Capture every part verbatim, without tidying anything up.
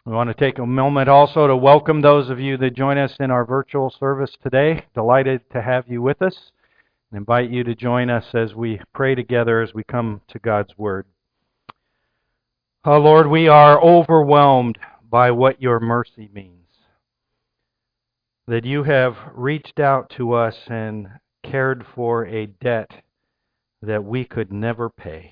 We want to take a moment also to welcome those of you that join us in our virtual service today. Delighted to have you with us and invite you to join us as we pray together as we come to God's Word. Oh Lord, we are overwhelmed by what your mercy means. That you have reached out to us and cared for a debt that we could never pay.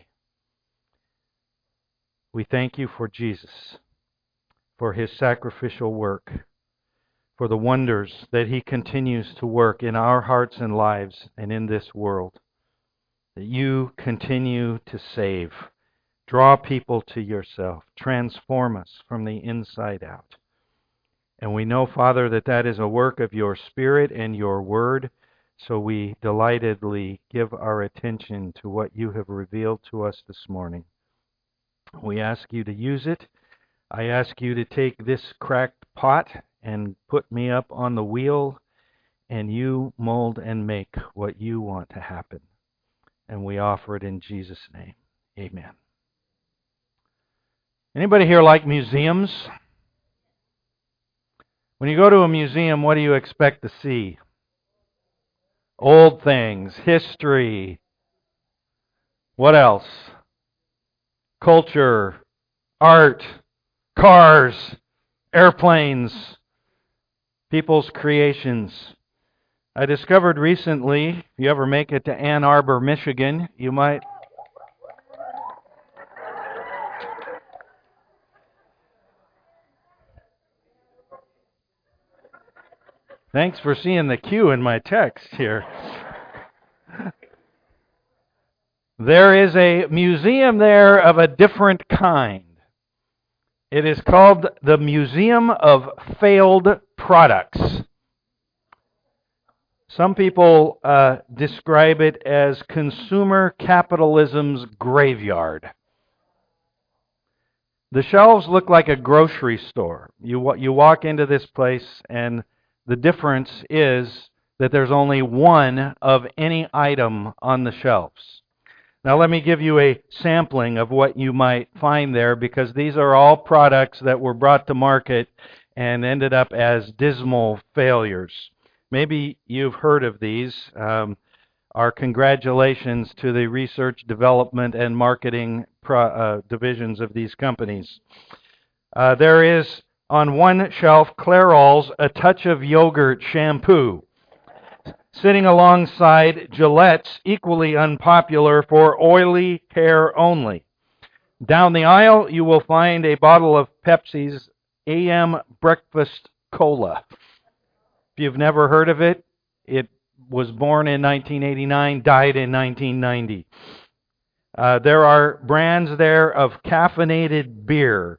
We thank you for Jesus, for his sacrificial work, for the wonders that he continues to work in our hearts and lives and in this world. That you continue to save, draw people to yourself, transform us from the inside out. And we know, Father, that that is a work of your Spirit and your Word, so we delightedly give our attention to what you have revealed to us this morning. We ask you to use it. I ask you to take this cracked pot and put me up on the wheel, and you mold and make what you want to happen. And we offer it in Jesus' name. Amen. Anybody here like museums? When you go to a museum, what do you expect to see? Old things, history. What else? Culture, art, cars, airplanes, people's creations. I discovered recently, if you ever make it to Ann Arbor, Michigan, you might... Thanks for seeing the cue in my text here. There is a museum there of a different kind. It is called the Museum of Failed Products. Some people uh, describe it as consumer capitalism's graveyard. The shelves look like a grocery store. You you walk into this place, and the difference is that there's only one of any item on the shelves. Now let me give you a sampling of what you might find there, because these are all products that were brought to market and ended up as dismal failures. Maybe you've heard of these. Um, our congratulations to the research, development, and marketing pro, uh, divisions of these companies. Uh, there is on one shelf Clairol's A Touch of Yogurt shampoo, sitting alongside Gillette's equally unpopular For Oily Hair Only. Down the aisle, you will find a bottle of Pepsi's A M Breakfast Cola. If you've never heard of it, it was born in nineteen eighty-nine, died in nineteen ninety. Uh, there are brands there of caffeinated beer.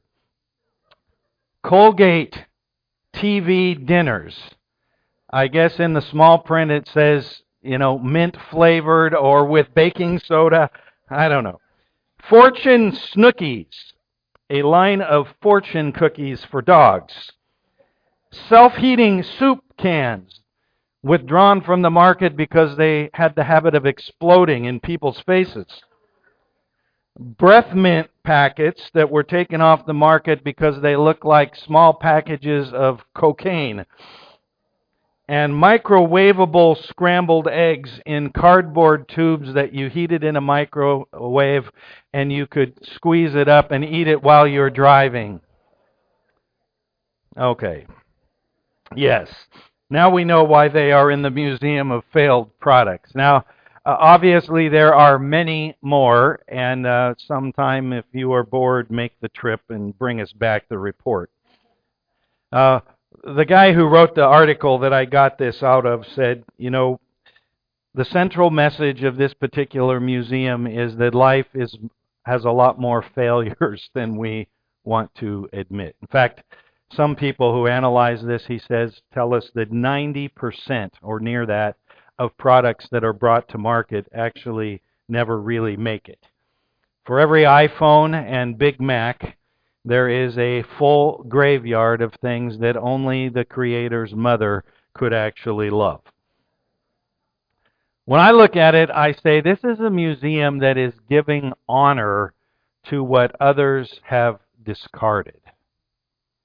Colgate T V dinners. I guess in the small print it says, you know, mint flavored or with baking soda. I don't know. Fortune Snookies, a line of fortune cookies for dogs. Self-heating soup cans, withdrawn from the market because they had the habit of exploding in people's faces. Breath mint packets that were taken off the market because they look like small packages of cocaine. And microwavable scrambled eggs in cardboard tubes that you heated in a microwave and you could squeeze it up and eat it while you're driving. Okay. Yes. Now we know why they are in the Museum of Failed Products. Now, uh, obviously there are many more, and uh, sometime if you are bored, make the trip and bring us back the report. Uh, The guy who wrote the article that I got this out of said, you know, the central message of this particular museum is that life is has a lot more failures than we want to admit. In fact, some people who analyze this, he says, tell us that ninety percent or near that of products that are brought to market actually never really make it. For every iPhone and Big Mac, there is a full graveyard of things that only the Creator's mother could actually love. When I look at it, I say this is a museum that is giving honor to what others have discarded.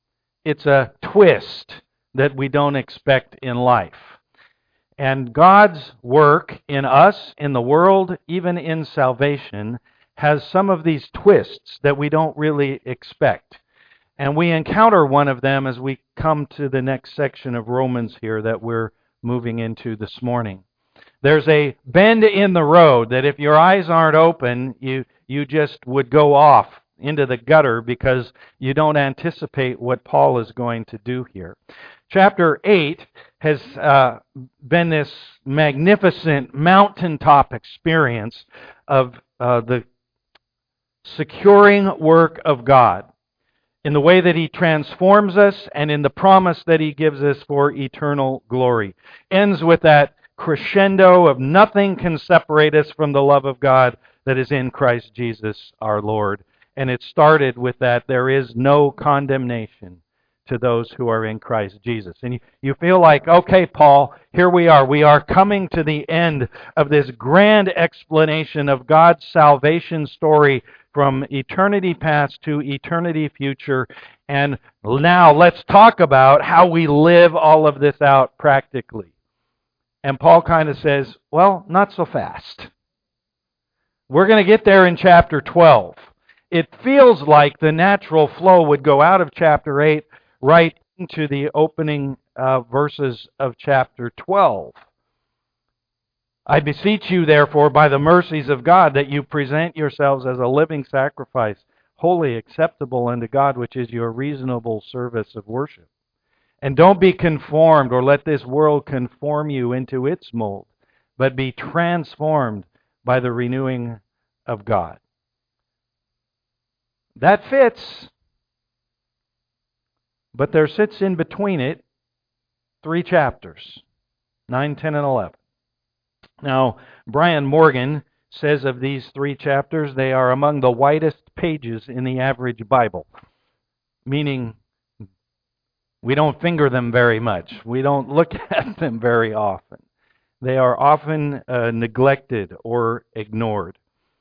it's a twist that we don't expect in life. And God's work in us, in the world, even in salvation, has some of these twists that we don't really expect. And we encounter one of them as we come to the next section of Romans here that we're moving into this morning. There's a bend in the road that if your eyes aren't open, you, you just would go off into the gutter because you don't anticipate what Paul is going to do here. Chapter eight has uh, been this magnificent mountaintop experience of uh, the securing work of God in the way that He transforms us and in the promise that He gives us for eternal glory. Ends with that crescendo of nothing can separate us from the love of God that is in Christ Jesus our Lord. And it started with that there is no condemnation to those who are in Christ Jesus. And you, you feel like, okay, Paul, here we are. We are coming to the end of this grand explanation of God's salvation story from eternity past to eternity future. And now let's talk about how we live all of this out practically. And Paul kind of says, well, not so fast. We're going to get there in chapter twelve. It feels like the natural flow would go out of chapter eight right into the opening uh, verses of chapter twelve. I beseech you, therefore, by the mercies of God, that you present yourselves as a living sacrifice, wholly acceptable unto God, which is your reasonable service of worship. And don't be conformed, or let this world conform you into its mold, but be transformed by the renewing of God. That fits. But there sits in between it three chapters, nine, ten, and eleven. Now, Brian Morgan says of these three chapters, they are among the widest pages in the average Bible, meaning we don't finger them very much. We don't look at them very often. They are often uh, neglected or ignored.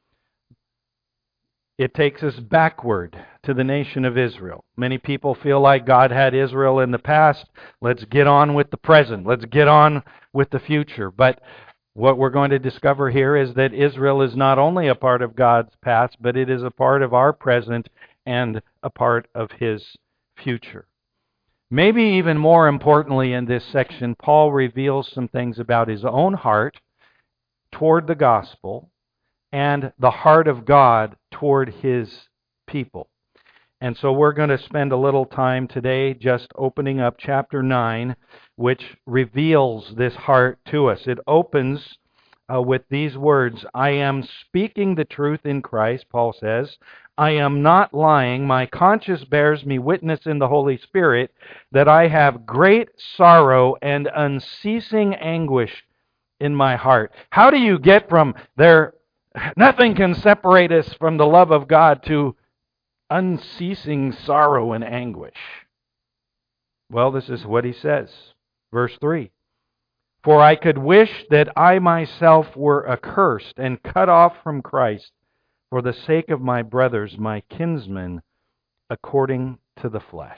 It takes us backward to the nation of Israel. Many people feel like God had Israel in the past. Let's get on with the present. Let's get on with the future. But what we're going to discover here is that Israel is not only a part of God's past, but it is a part of our present and a part of His future. Maybe even more importantly in this section, Paul reveals some things about his own heart toward the gospel and the heart of God toward His people. And so we're going to spend a little time today just opening up chapter nine, which reveals this heart to us. It opens uh, with these words, I am speaking the truth in Christ, Paul says. I am not lying. My conscience bears me witness in the Holy Spirit that I have great sorrow and unceasing anguish in my heart. How do you get from there, nothing can separate us from the love of God, to unceasing sorrow and anguish? Well, this is what he says. Verse three. For I could wish that I myself were accursed and cut off from Christ for the sake of my brothers, my kinsmen, according to the flesh.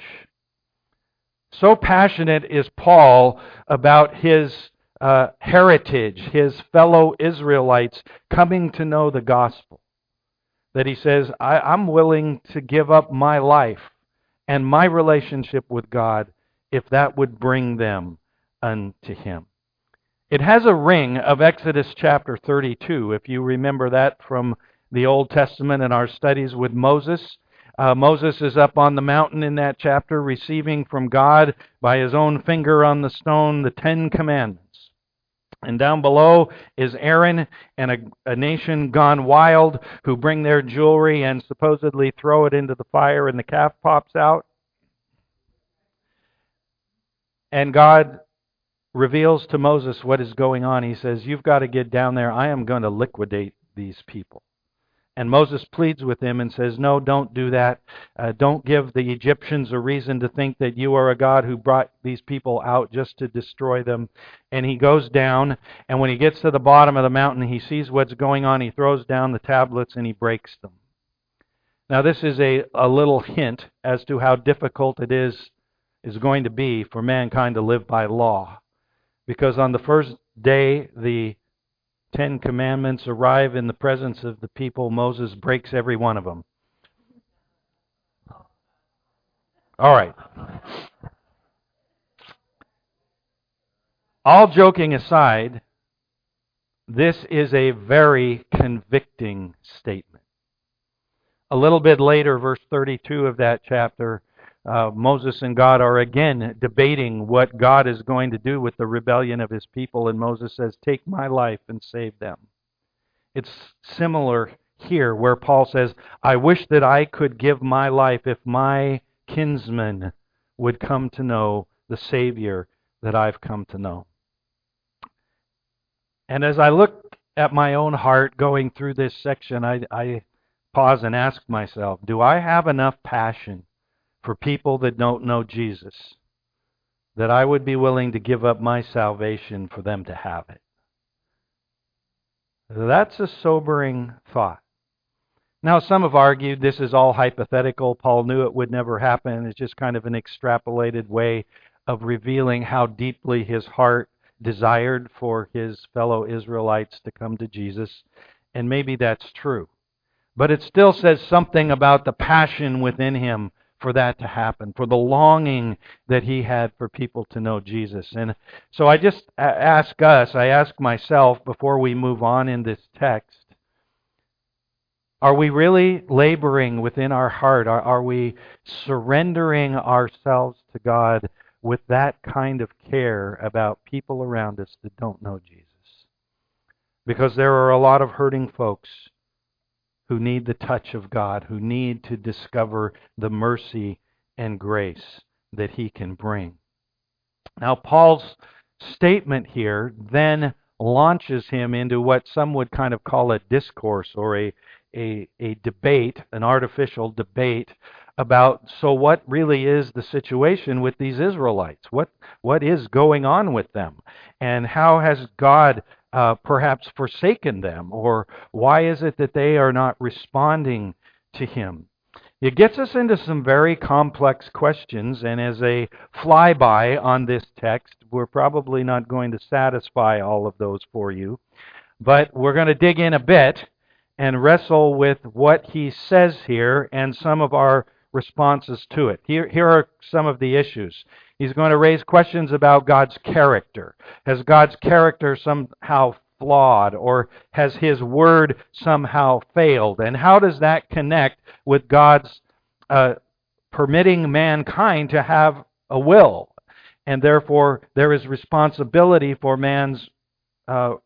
So passionate is Paul about his uh, heritage, his fellow Israelites coming to know the gospel, that he says, I, I'm willing to give up my life and my relationship with God if that would bring them unto Him. It has a ring of Exodus chapter thirty-two, if you remember that from the Old Testament and our studies with Moses. Uh, Moses is up on the mountain in that chapter, receiving from God by his own finger on the stone the Ten Commandments. And down below is Aaron and a, a nation gone wild who bring their jewelry and supposedly throw it into the fire and the calf pops out. And God reveals to Moses what is going on. He says, you've got to get down there. I am going to liquidate these people. And Moses pleads with him and says, no, don't do that. Uh, don't give the Egyptians a reason to think that you are a God who brought these people out just to destroy them. And he goes down, and when he gets to the bottom of the mountain, he sees what's going on. He throws down the tablets and he breaks them. Now, this is a, a little hint as to how difficult it is is going to be for mankind to live by law. Because on the first day the Ten Commandments arrive in the presence of the people, Moses breaks every one of them. All right. All joking aside, this is a very convicting statement. A little bit later, verse thirty-two of that chapter, uh, Moses and God are again debating what God is going to do with the rebellion of his people, and Moses says, "Take my life and save them." It's similar here where Paul says, "I wish that I could give my life if my kinsmen would come to know the Savior that I've come to know." And as I look at my own heart going through this section, I, I pause and ask myself, do I have enough passion for people that don't know Jesus that I would be willing to give up my salvation for them to have it? That's a sobering thought. Now, some have argued this is all hypothetical. Paul knew it would never happen. It's just kind of an extrapolated way of revealing how deeply his heart desired for his fellow Israelites to come to Jesus. And maybe that's true. But it still says something about the passion within him for that to happen, for the longing that he had for people to know Jesus. And so I just ask us, I ask myself before we move on in this text, are we really laboring within our heart? Are, are we surrendering ourselves to God with that kind of care about people around us that don't know Jesus? Because there are a lot of hurting folks who need the touch of God, who need to discover the mercy and grace that He can bring. Now, Paul's statement here then launches him into what some would kind of call a discourse or a, a, a debate, an artificial debate about, so what really is the situation with these Israelites? What what is going on with them? And how has God uh, perhaps forsaken them? Or why is it that they are not responding to Him? It gets us into some very complex questions, and as a flyby on this text, we're probably not going to satisfy all of those for you, but we're going to dig in a bit and wrestle with what he says here and some of our responses to it. Here, here are some of the issues. He's going to raise questions about God's character. Has God's character somehow flawed, or has His Word somehow failed? And how does that connect with God's uh, permitting mankind to have a will? And therefore, there is responsibility for man's uh,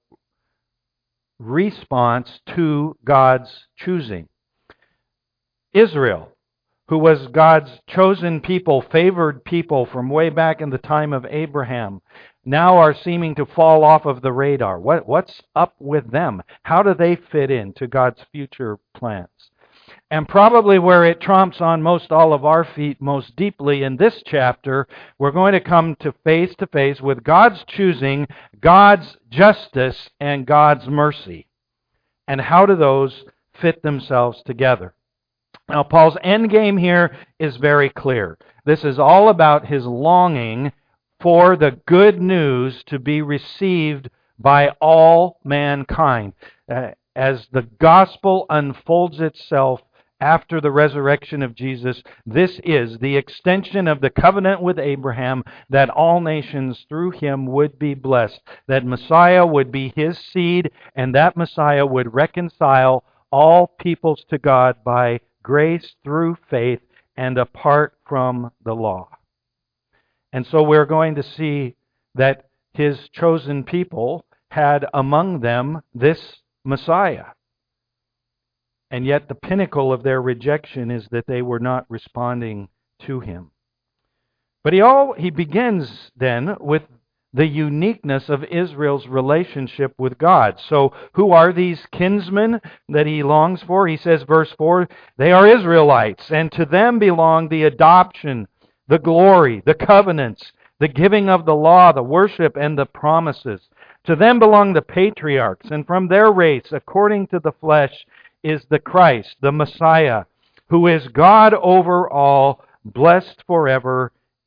response to God's choosing. Israel, who was God's chosen people, favored people from way back in the time of Abraham, now are seeming to fall off of the radar. What, what's up with them? How do they fit into God's future plans? And probably where it tromps on most all of our feet most deeply in this chapter, we're going to come to face to face with God's choosing, God's justice, and God's mercy. And how do those fit themselves together? Now, Paul's end game here is very clear. This is all about his longing for the good news to be received by all mankind. Uh, as the gospel unfolds itself after the resurrection of Jesus, this is the extension of the covenant with Abraham, that all nations through him would be blessed, that Messiah would be his seed, and that Messiah would reconcile all peoples to God by grace through faith and apart from the law. And so we're going to see that his chosen people had among them this Messiah. And yet the pinnacle of their rejection is that they were not responding to him. But he all he begins then with the uniqueness of Israel's relationship with God. So who are these kinsmen that he longs for? He says, verse four, they are Israelites, and to them belong the adoption, the glory, the covenants, the giving of the law, the worship, and the promises. To them belong the patriarchs, and from their race, according to the flesh, is the Christ, the Messiah, who is God over all, blessed forever.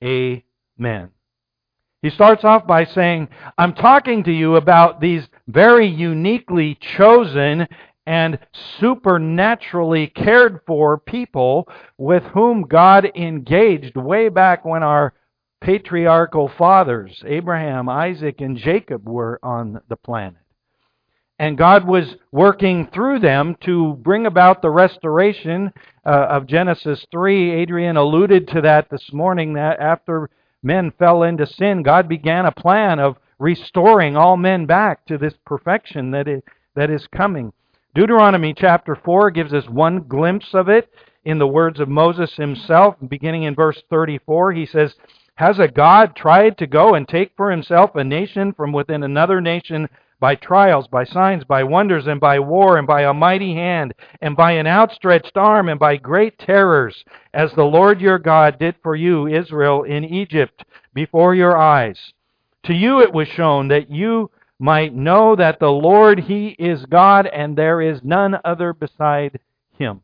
Amen. He starts off by saying, I'm talking to you about these very uniquely chosen and supernaturally cared for people with whom God engaged way back when our patriarchal fathers, Abraham, Isaac, and Jacob, were on the planet. And God was working through them to bring about the restoration uh, of Genesis three. Adrian alluded to that this morning, that after men fell into sin, God began a plan of restoring all men back to this perfection that is, that is coming. Deuteronomy chapter four gives us one glimpse of it in the words of Moses himself. Beginning in verse thirty-four, he says, Has a God tried to go and take for himself a nation from within another nation by trials, by signs, by wonders, and by war, and by a mighty hand, and by an outstretched arm, and by great terrors, as the Lord your God did for you, Israel, in Egypt, before your eyes? To you it was shown that you might know that the Lord, He is God, and there is none other beside Him.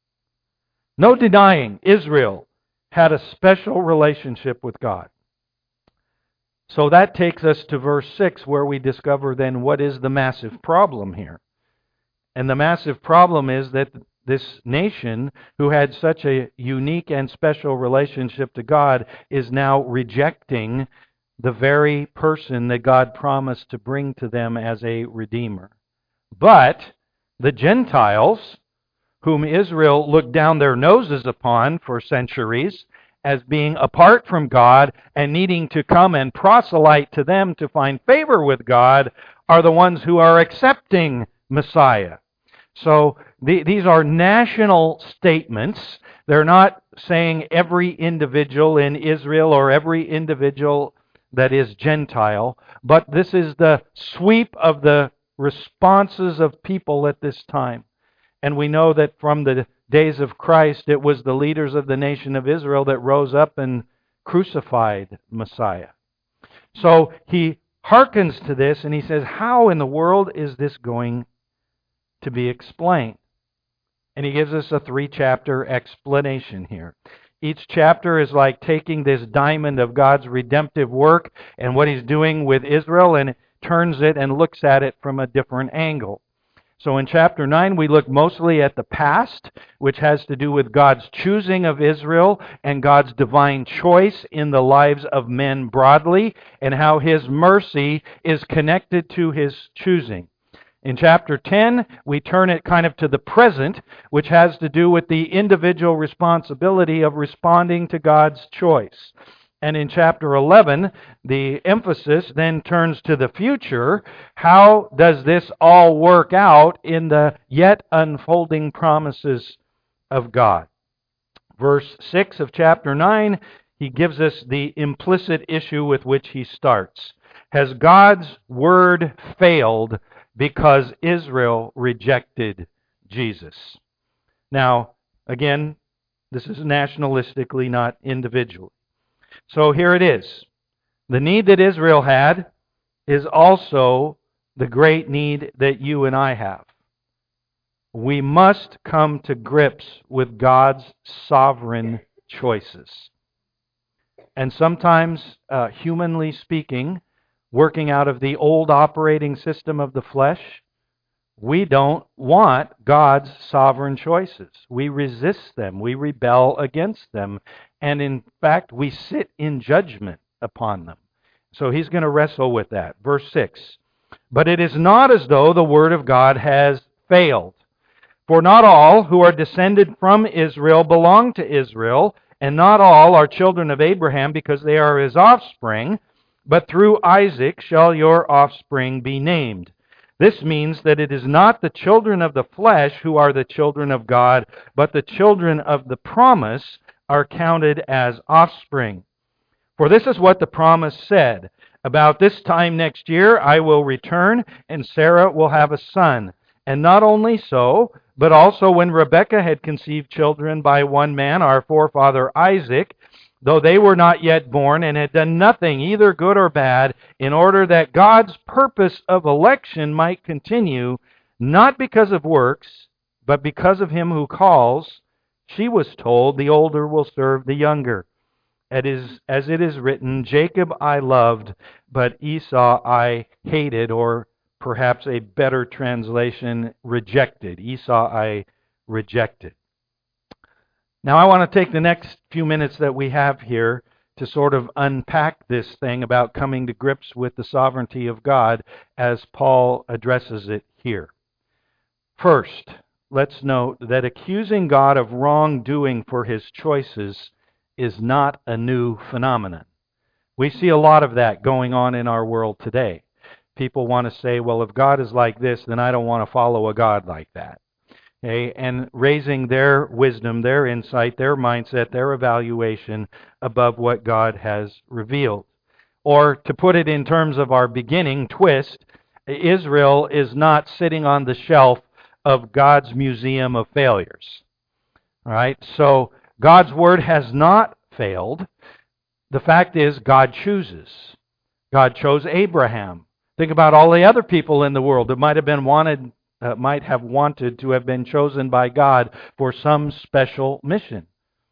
No denying, Israel had a special relationship with God. So that takes us to verse six, where we discover then what is the massive problem here. And the massive problem is that this nation, who had such a unique and special relationship to God, is now rejecting the very person that God promised to bring to them as a Redeemer. But the Gentiles, whom Israel looked down their noses upon for centuries, as being apart from God and needing to come and proselyte to them to find favor with God, are the ones who are accepting Messiah. So the, these are national statements. They're not saying every individual in Israel or every individual that is Gentile, but this is the sweep of the responses of people at this time. And we know that from the days of Christ, it was the leaders of the nation of Israel that rose up and crucified Messiah. So he hearkens to this and he says, how in the world is this going to be explained? And he gives us a three-chapter explanation here. Each chapter is like taking this diamond of God's redemptive work and what He's doing with Israel and turns it and looks at it from a different angle. So in chapter nine, we look mostly at the past, which has to do with God's choosing of Israel and God's divine choice in the lives of men broadly, and how His mercy is connected to His choosing. In chapter ten, we turn it kind of to the present, which has to do with the individual responsibility of responding to God's choice. And in chapter eleven, the emphasis then turns to the future. How does this all work out in the yet unfolding promises of God? Verse six of chapter nine, he gives us the implicit issue with which he starts. Has God's word failed because Israel rejected Jesus? Now, again, this is nationalistically, not individually. So here it is. The need that Israel had is also the great need that you and I have. We must come to grips with God's sovereign choices. And sometimes, uh, humanly speaking, working out of the old operating system of the flesh, we don't want God's sovereign choices. We resist them. We rebel against them. And in fact, we sit in judgment upon them. So he's going to wrestle with that. Verse six. But it is not as though the word of God has failed. For not all who are descended from Israel belong to Israel, and not all are children of Abraham because they are his offspring, but through Isaac shall your offspring be named. This means that it is not the children of the flesh who are the children of God, but the children of the promise are counted as offspring. For this is what the promise said, about this time next year I will return, and Sarah will have a son. And not only so, but also when Rebekah had conceived children by one man, our forefather Isaac, though they were not yet born and had done nothing, either good or bad, in order that God's purpose of election might continue, not because of works, but because of him who calls, she was told, the older will serve the younger. It is, as it is written, Jacob I loved, but Esau I hated, or perhaps a better translation, rejected. Esau I rejected. Now I want to take the next few minutes that we have here to sort of unpack this thing about coming to grips with the sovereignty of God as Paul addresses it here. First, let's note that accusing God of wrongdoing for his choices is not a new phenomenon. We see a lot of that going on in our world today. People want to say, well, if God is like this, then I don't want to follow a God like that. Okay? And raising their wisdom, their insight, their mindset, their evaluation above what God has revealed. Or to put it in terms of our beginning twist, Israel is not sitting on the shelf of God's museum of failures. All right? So God's word has not failed. The fact is, God chooses. God chose Abraham. Think about all the other people in the world that might have been wanted, uh, might have wanted to have been chosen by God for some special mission.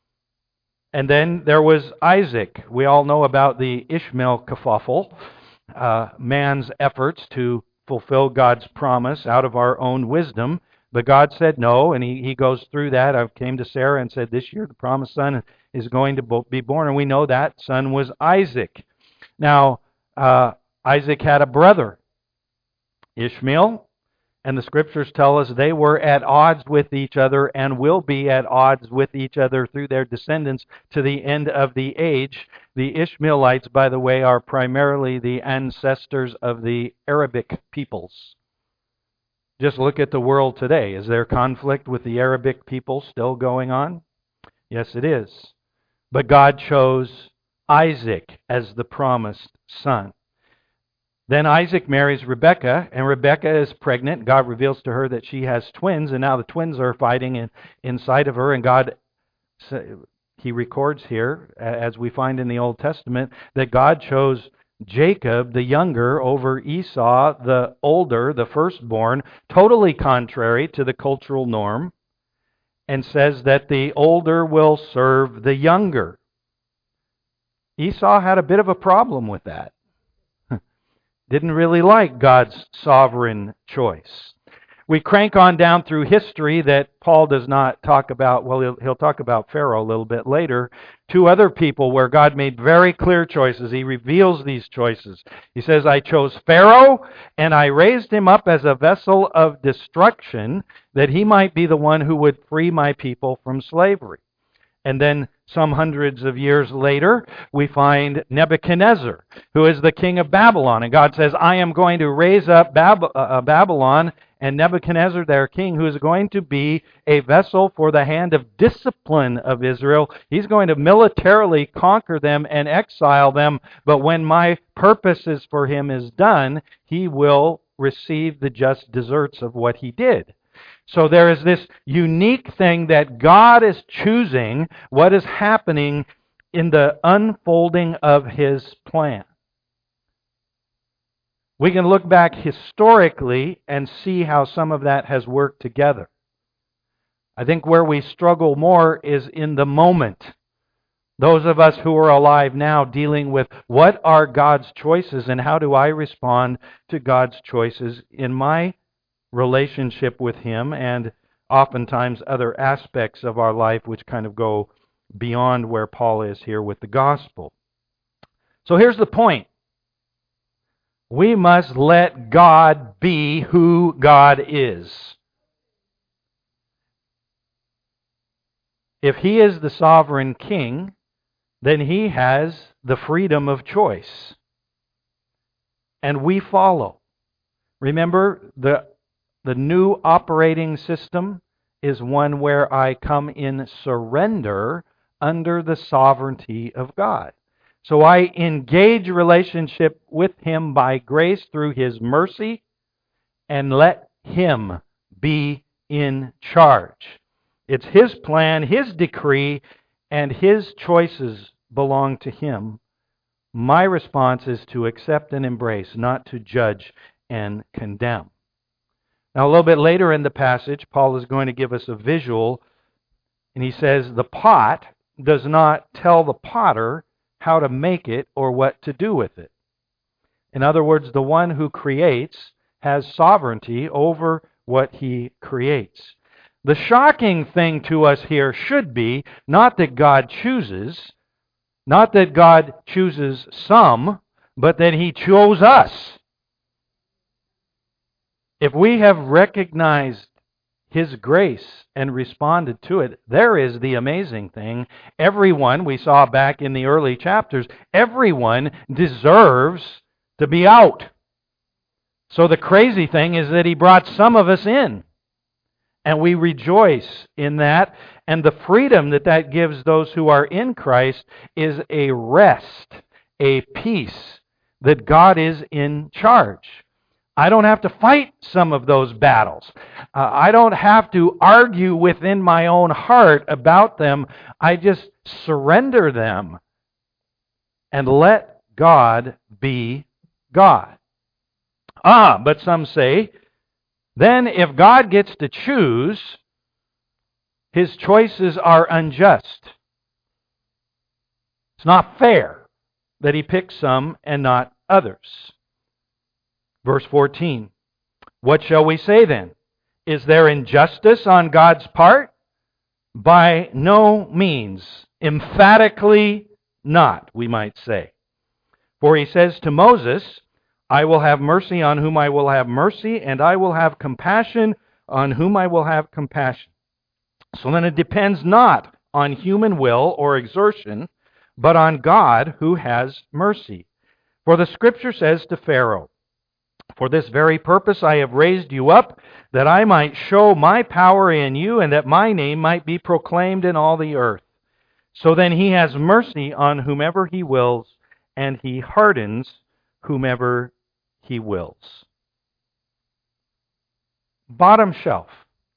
And then there was Isaac. We all know about the Ishmael kerfuffle, uh, man's efforts to fulfill God's promise out of our own wisdom. But God said no, and he, he goes through that. I came to Sarah and said, this year the promised son is going to be born. And we know that son was Isaac. Now, uh, Isaac had a brother, Ishmael. And the scriptures tell us they were at odds with each other and will be at odds with each other through their descendants to the end of the age. The Ishmaelites, by the way, are primarily the ancestors of the Arabic peoples. Just look at the world today. Is there conflict with the Arabic people still going on? Yes, it is. But God chose Isaac as the promised son. Then Isaac marries Rebekah, and Rebekah is pregnant. God reveals to her that she has twins, and now the twins are fighting in, inside of her. And God, he records here, as we find in the Old Testament, that God chose Jacob, the younger, over Esau, the older, the firstborn, totally contrary to the cultural norm, and says that the older will serve the younger. Esau had a bit of a problem with that. Didn't really like God's sovereign choice. We crank on down through history that Paul does not talk about. Well, he'll, he'll talk about Pharaoh a little bit later. Two other people where God made very clear choices. He reveals these choices. He says, I chose Pharaoh, and I raised him up as a vessel of destruction, that he might be the one who would free my people from slavery. And then some hundreds of years later, we find Nebuchadnezzar, who is the king of Babylon. And God says, I am going to raise up Bab- uh, Babylon and Nebuchadnezzar, their king, who is going to be a vessel for the hand of discipline of Israel. He's going to militarily conquer them and exile them. But when my purposes for him is done, he will receive the just deserts of what he did. So there is this unique thing that God is choosing what is happening in the unfolding of His plan. We can look back historically and see how some of that has worked together. I think where we struggle more is in the moment. Those of us who are alive now dealing with what are God's choices and how do I respond to God's choices in my relationship with Him, and oftentimes other aspects of our life which kind of go beyond where Paul is here with the gospel. So here's the point. We must let God be who God is. If He is the sovereign king, then He has the freedom of choice. And we follow. Remember, the The new operating system is one where I come in surrender under the sovereignty of God. So I engage relationship with Him by grace through His mercy and let Him be in charge. It's His plan, His decree, and His choices belong to Him. My response is to accept and embrace, not to judge and condemn. Now, a little bit later in the passage, Paul is going to give us a visual, and he says, the pot does not tell the potter how to make it or what to do with it. In other words, the one who creates has sovereignty over what he creates. The shocking thing to us here should be not that God chooses, not that God chooses some, but that he chose us. If we have recognized his grace and responded to it, there is the amazing thing. Everyone, we saw back in the early chapters, everyone deserves to be out. So the crazy thing is that he brought some of us in. And we rejoice in that. And the freedom that that gives those who are in Christ is a rest, a peace that God is in charge. I don't have to fight some of those battles. Uh, I don't have to argue within my own heart about them. I just surrender them and let God be God. Ah, but some say, then if God gets to choose, his choices are unjust. It's not fair that he picks some and not others. Verse fourteen, what shall we say then? Is there injustice on God's part? By no means. Emphatically not, we might say. For he says to Moses, I will have mercy on whom I will have mercy, and I will have compassion on whom I will have compassion. So then it depends not on human will or exertion, but on God who has mercy. For the Scripture says to Pharaoh, for this very purpose I have raised you up, that I might show my power in you, and that my name might be proclaimed in all the earth. So then he has mercy on whomever he wills, and he hardens whomever he wills. Bottom shelf.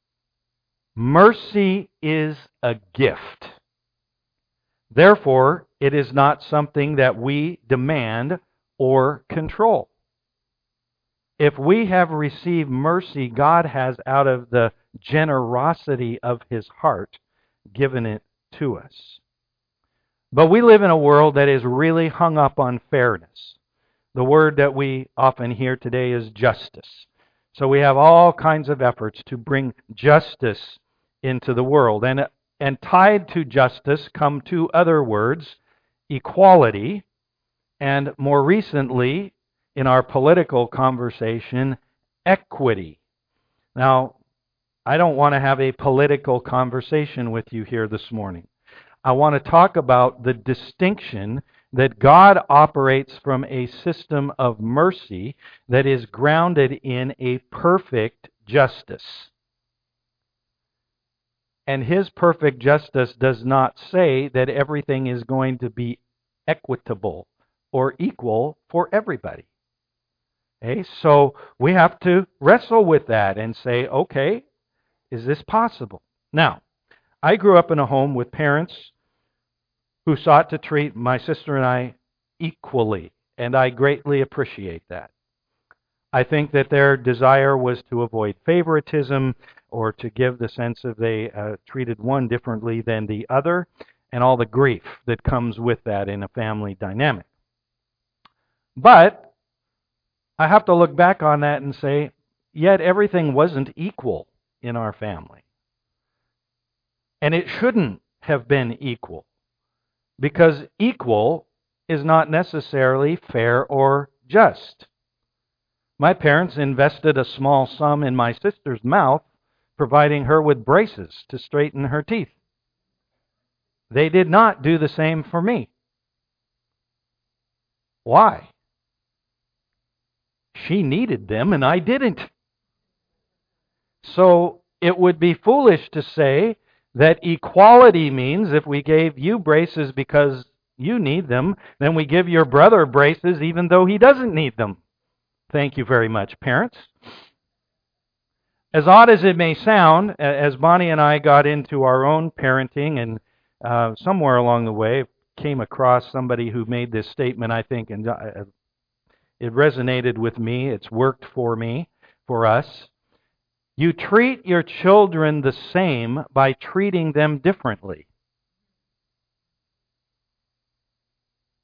Mercy is a gift. Therefore, it is not something that we demand or control. If we have received mercy, God has, out of the generosity of his heart, given it to us. But we live in a world that is really hung up on fairness. The word that we often hear today is justice. So we have all kinds of efforts to bring justice into the world. And, and tied to justice come two other words, equality, and more recently, in our political conversation, equity. Now, I don't want to have a political conversation with you here this morning. I want to talk about the distinction that God operates from a system of mercy that is grounded in a perfect justice. And his perfect justice does not say that everything is going to be equitable or equal for everybody. Okay, so we have to wrestle with that and say, okay, is this possible? Now, I grew up in a home with parents who sought to treat my sister and I equally, and I greatly appreciate that. I think that their desire was to avoid favoritism or to give the sense of they uh, treated one differently than the other, and all the grief that comes with that in a family dynamic. But I have to look back on that and say, yet everything wasn't equal in our family. And it shouldn't have been equal, because equal is not necessarily fair or just. My parents invested a small sum in my sister's mouth, providing her with braces to straighten her teeth. They did not do the same for me. Why? She needed them and I didn't. So it would be foolish to say that equality means if we gave you braces because you need them, then we give your brother braces even though he doesn't need them. Thank you very much, parents. As odd as it may sound, as Bonnie and I got into our own parenting, and uh, somewhere along the way came across somebody who made this statement, I think, and uh, it resonated with me. It's worked for me, for us. You treat your children the same by treating them differently.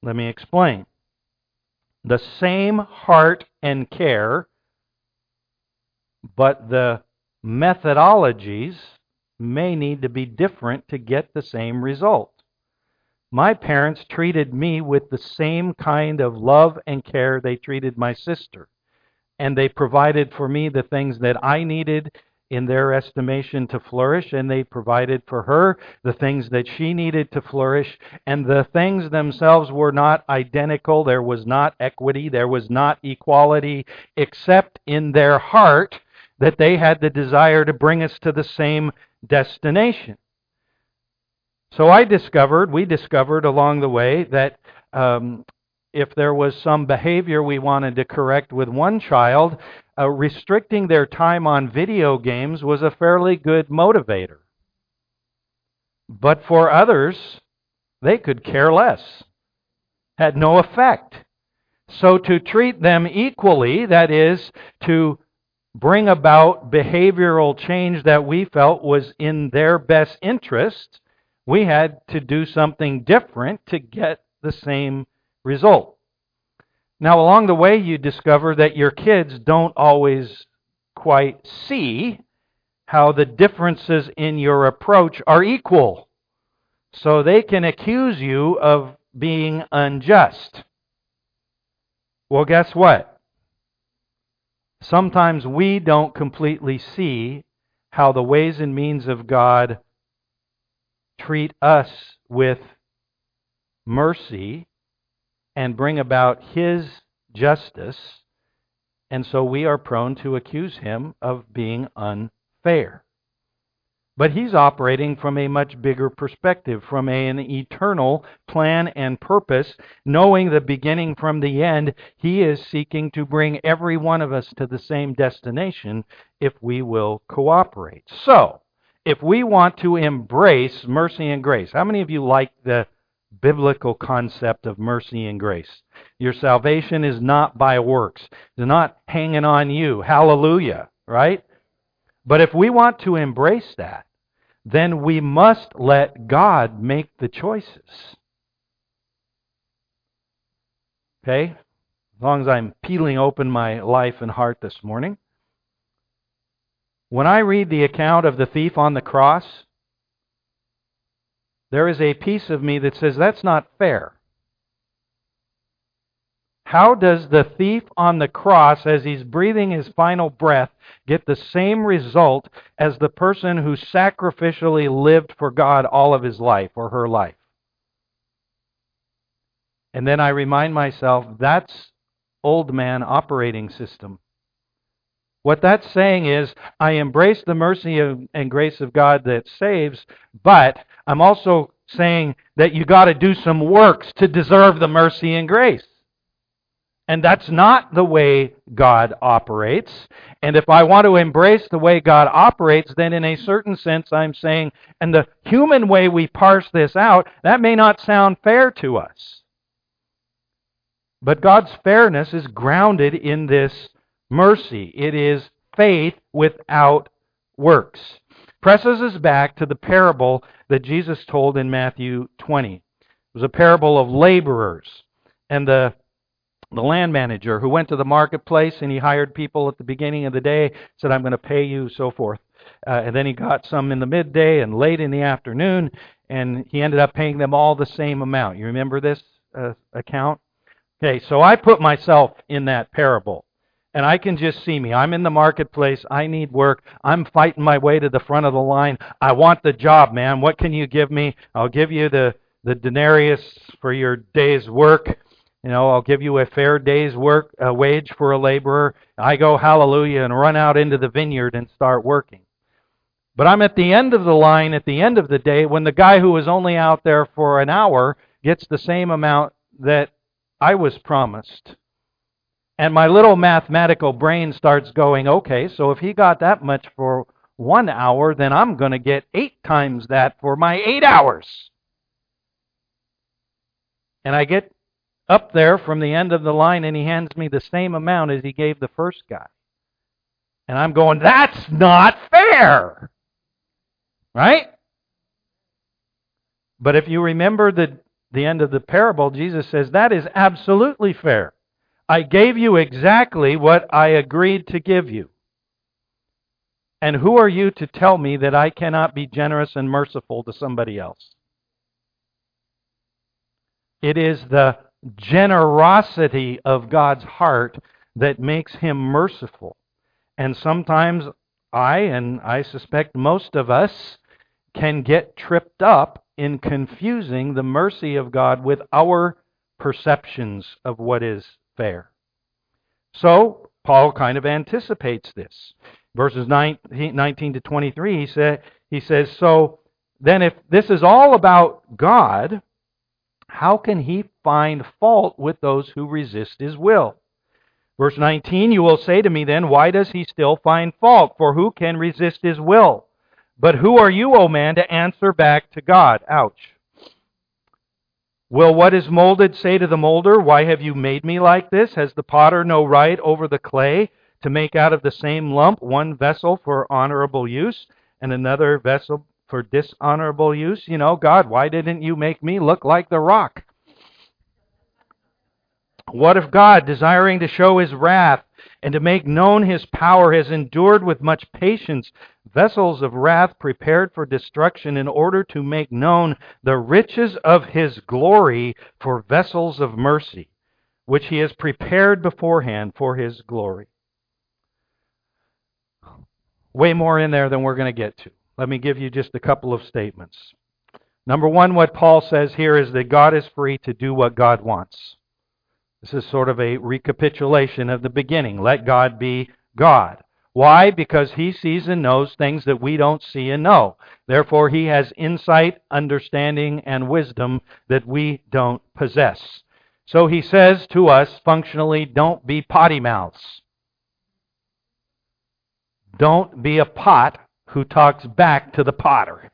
Let me explain. The same heart and care, but the methodologies may need to be different to get the same result. My parents treated me with the same kind of love and care they treated my sister. And they provided for me the things that I needed in their estimation to flourish, and they provided for her the things that she needed to flourish. And the things themselves were not identical. There was not equity. There was not equality, except in their heart that they had the desire to bring us to the same destination. So I discovered, we discovered along the way that um, if there was some behavior we wanted to correct with one child, uh, restricting their time on video games was a fairly good motivator. But for others, they could care less. Had no effect. So to treat them equally, that is, to bring about behavioral change that we felt was in their best interest, we had to do something different to get the same result. Now, along the way, you discover that your kids don't always quite see how the differences in your approach are equal. So they can accuse you of being unjust. Well, guess what? Sometimes we don't completely see how the ways and means of God treat us with mercy and bring about His justice, and so we are prone to accuse Him of being unfair. But He's operating from a much bigger perspective, from an eternal plan and purpose, knowing the beginning from the end. He is seeking to bring every one of us to the same destination if we will cooperate. So, if we want to embrace mercy and grace, how many of you like the biblical concept of mercy and grace? Your salvation is not by works. It's not hanging on you. Hallelujah, right? But if we want to embrace that, then we must let God make the choices. Okay? As long as I'm peeling open my life and heart this morning. When I read the account of the thief on the cross, there is a piece of me that says, that's not fair. How does the thief on the cross, as he's breathing his final breath, get the same result as the person who sacrificially lived for God all of his life or her life? And then I remind myself, that's old man operating system. What that's saying is, I embrace the mercy and grace of God that saves, but I'm also saying that you got to do some works to deserve the mercy and grace. And that's not the way God operates. And if I want to embrace the way God operates, then in a certain sense I'm saying, and the human way we parse this out, that may not sound fair to us. But God's fairness is grounded in this mercy. It is faith without works. Presses us back to the parable that Jesus told in Matthew twenty. It was a parable of laborers. And the The land manager who went to the marketplace and he hired people at the beginning of the day, said, I'm going to pay you, so forth. Uh, and then he got some in the midday and late in the afternoon, and he ended up paying them all the same amount. You remember this uh, account? Okay, so I put myself in that parable. And I can just see me. I'm in the marketplace. I need work. I'm fighting my way to the front of the line. I want the job, man. What can you give me? I'll give you the, the denarius for your day's work. You know, I'll give you a fair day's work, a wage for a laborer. I go hallelujah and run out into the vineyard and start working. But I'm at the end of the line, at the end of the day, when the guy who was only out there for an hour gets the same amount that I was promised. And my little mathematical brain starts going, okay, so if he got that much for one hour, then I'm going to get eight times that for my eight hours. And I get up there from the end of the line, and he hands me the same amount as he gave the first guy. And I'm going, that's not fair! Right? But if you remember the, the end of the parable, Jesus says, that is absolutely fair. I gave you exactly what I agreed to give you. And who are you to tell me that I cannot be generous and merciful to somebody else? It is the generosity of God's heart that makes Him merciful. And sometimes I, and I suspect most of us, can get tripped up in confusing the mercy of God with our perceptions of what is fair. So, Paul kind of anticipates this. Verses nineteen to twenty-three, he, say, he says, so then if this is all about God, how can He find fault with those who resist His will? Verse nineteen, you will say to me then, why does He still find fault? For who can resist His will? But who are you, O man, to answer back to God? Ouch. Will what is molded say to the molder, why have you made me like this? Has the potter no right over the clay to make out of the same lump one vessel for honorable use and another vessel for dishonorable use? You know, God, why didn't you make me look like the rock? What if God, desiring to show His wrath and to make known His power, has endured with much patience vessels of wrath prepared for destruction in order to make known the riches of His glory for vessels of mercy, which He has prepared beforehand for His glory? Way more in there than we're going to get to. Let me give you just a couple of statements. Number one, what Paul says here is that God is free to do what God wants. This is sort of a recapitulation of the beginning. Let God be God. Why? Because He sees and knows things that we don't see and know. Therefore, He has insight, understanding, and wisdom that we don't possess. So He says to us functionally, don't be potty mouths. Don't be a pot who talks back to the potter.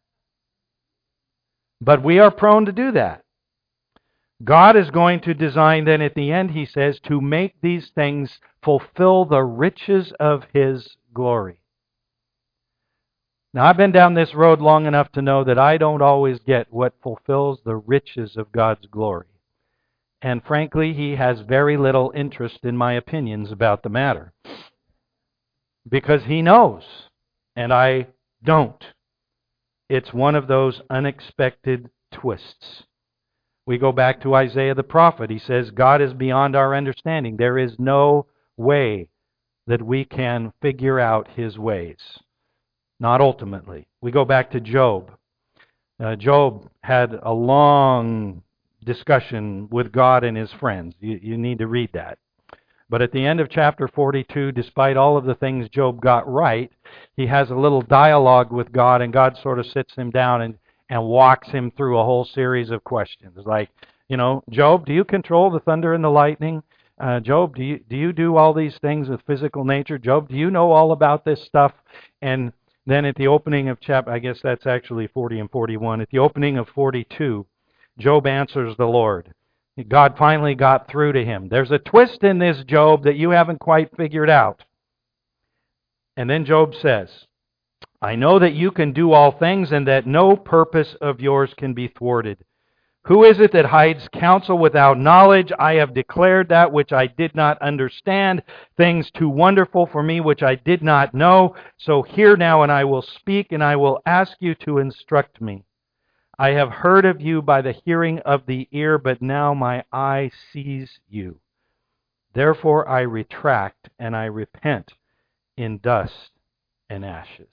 But we are prone to do that. God is going to design then at the end, He says, to make these things fulfill the riches of His glory. Now, I've been down this road long enough to know that I don't always get what fulfills the riches of God's glory. And frankly, He has very little interest in my opinions about the matter. Because He knows, and I don't. It's one of those unexpected twists. We go back to Isaiah the prophet. He says, God is beyond our understanding. There is no way that we can figure out His ways. Not ultimately. We go back to Job. Uh, Job had a long discussion with God and his friends. You, you need to read that. But at the end of chapter forty-two, despite all of the things Job got right, he has a little dialogue with God, and God sort of sits him down and and walks him through a whole series of questions. Like, you know, Job, do you control the thunder and the lightning? Uh, Job, do you do you do all these things with physical nature? Job, do you know all about this stuff? And then at the opening of chapter, I guess that's actually forty and forty-one. At the opening of forty-two, Job answers the Lord. God finally got through to him. There's a twist in this, Job, that you haven't quite figured out. And then Job says, I know that you can do all things and that no purpose of yours can be thwarted. Who is it that hides counsel without knowledge? I have declared that which I did not understand, things too wonderful for me which I did not know. So hear now, and I will speak, and I will ask you to instruct me. I have heard of you by the hearing of the ear, but now my eye sees you. Therefore I retract and I repent in dust and ashes.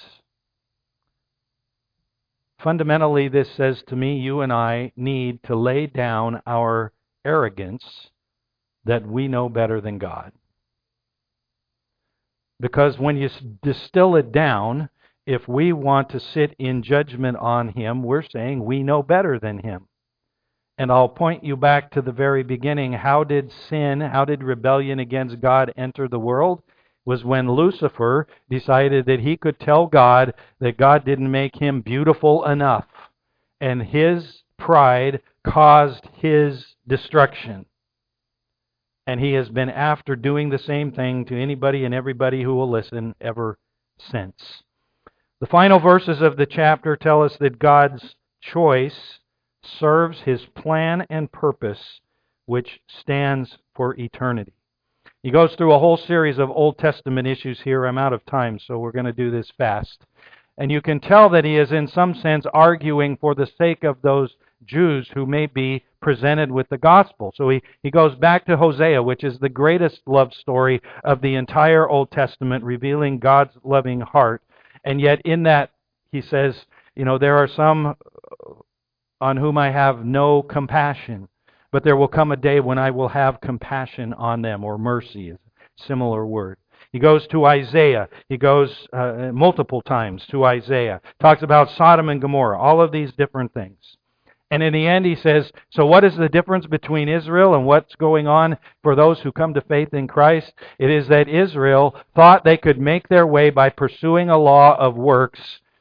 Fundamentally, this says to me, you and I need to lay down our arrogance that we know better than God. Because when you distill it down, if we want to sit in judgment on Him, we're saying we know better than Him. And I'll point you back to the very beginning. How did sin, how did rebellion against God enter the world? It was when Lucifer decided that he could tell God that God didn't make him beautiful enough. And his pride caused his destruction. And he has been after doing the same thing to anybody and everybody who will listen ever since. The final verses of the chapter tell us that God's choice serves His plan and purpose, which stands for eternity. He goes through a whole series of Old Testament issues here. I'm out of time, so we're going to do this fast. And you can tell that he is in some sense arguing for the sake of those Jews who may be presented with the gospel. So he, he goes back to Hosea, which is the greatest love story of the entire Old Testament, revealing God's loving heart. And yet in that, he says, you know, there are some on whom I have no compassion, but there will come a day when I will have compassion on them, or mercy is a similar word. He goes to Isaiah. He goes uh, multiple times to Isaiah. Talks about Sodom and Gomorrah, all of these different things. And in the end he says, so what is the difference between Israel and what's going on for those who come to faith in Christ? It is that Israel thought they could make their way by pursuing a law of works.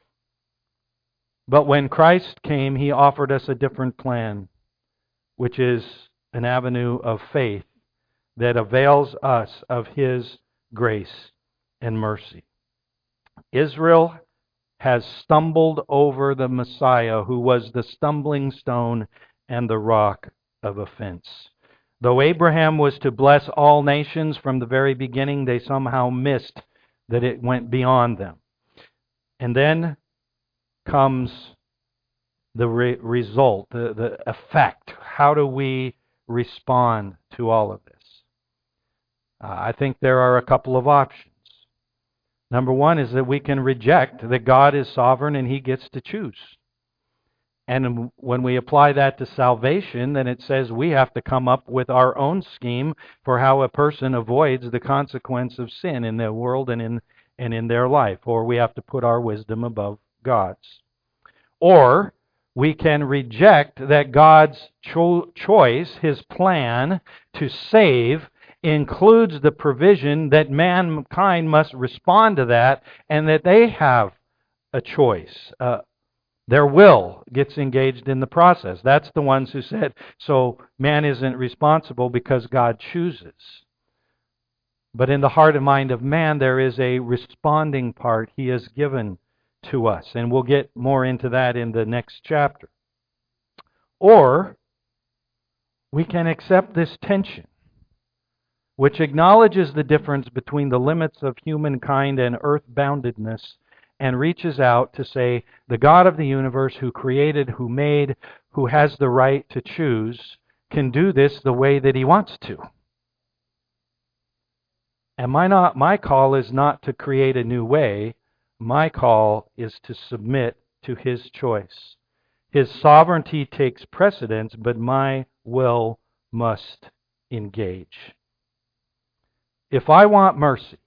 But when Christ came, He offered us a different plan, which is an avenue of faith that avails us of His grace and mercy. Israel has stumbled over the Messiah, who was the stumbling stone and the rock of offense. Though Abraham was to bless all nations from the very beginning, they somehow missed that it went beyond them. And then comes the re- result, the, the effect. How do we respond to all of this? Uh, I think there are a couple of options. Number one is that we can reject that God is sovereign and He gets to choose. And when we apply that to salvation, then it says we have to come up with our own scheme for how a person avoids the consequence of sin in their world and in and in their life, or we have to put our wisdom above God's. Or we can reject that God's cho- choice, His plan to save, includes the provision that mankind must respond to that, and that they have a choice. Uh, their will gets engaged in the process. That's the ones who said, so man isn't responsible because God chooses. But in the heart and mind of man, there is a responding part He has given to us. And we'll get more into that in the next chapter. Or we can accept this tension, which acknowledges the difference between the limits of humankind and earth-boundedness, and reaches out to say, the God of the universe who created, who made, who has the right to choose, can do this the way that He wants to. And my, not, my call is not to create a new way. My call is to submit to His choice. His sovereignty takes precedence, but my will must engage. If I want mercy,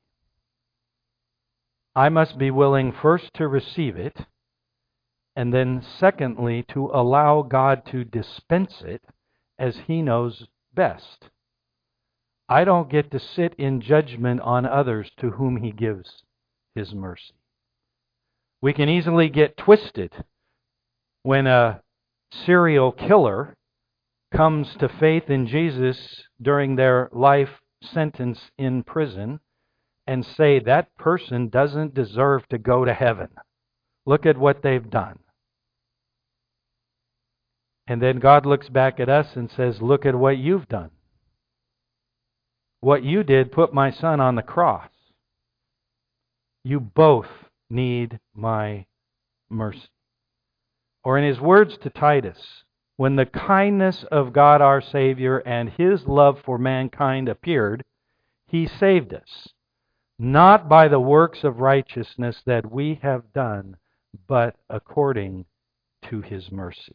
I must be willing first to receive it, and then secondly to allow God to dispense it as He knows best. I don't get to sit in judgment on others to whom He gives His mercy. We can easily get twisted when a serial killer comes to faith in Jesus during their life sentence in prison and say that person doesn't deserve to go to heaven. Look at what they've done. And then God looks back at us and says, look at what you've done. What you did put my son on the cross. You both need my mercy. Or in his words to Titus, when the kindness of God our Savior and His love for mankind appeared, He saved us, not by the works of righteousness that we have done, but according to His mercy.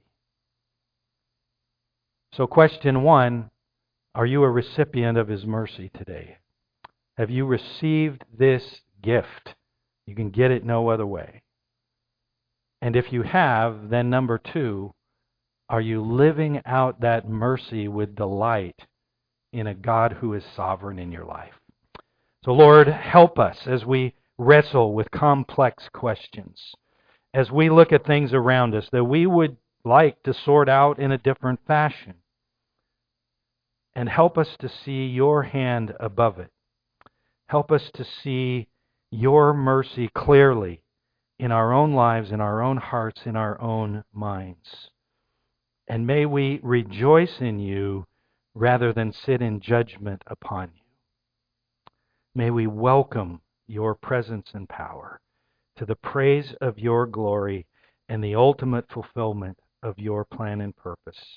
So question one, are you a recipient of His mercy today? Have you received this gift? You can get it no other way. And if you have, then number two, are you living out that mercy with delight in a God who is sovereign in your life? So Lord, help us as we wrestle with complex questions, as we look at things around us that we would like to sort out in a different fashion. And help us to see Your hand above it. Help us to see Your mercy clearly in our own lives, in our own hearts, in our own minds. And may we rejoice in you rather than sit in judgment upon you. May we welcome your presence and power to the praise of your glory and the ultimate fulfillment of your plan and purpose.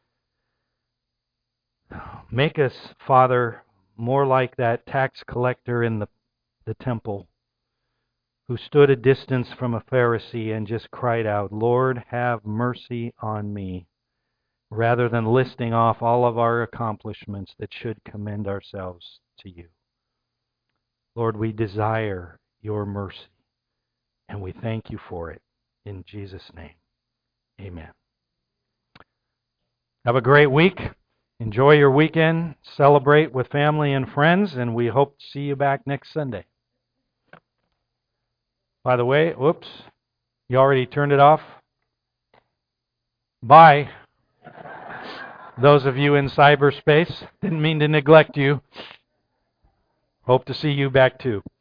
Make us, Father, more like that tax collector in the, the temple who stood a distance from a Pharisee and just cried out, Lord, have mercy on me, rather than listing off all of our accomplishments that should commend ourselves to you. Lord, we desire your mercy, and we thank you for it. In Jesus' name, amen. Have a great week. Enjoy your weekend. Celebrate with family and friends, and we hope to see you back next Sunday. By the way, whoops, you already turned it off? Bye. Those of you in cyberspace, didn't mean to neglect you. Hope to see you back too.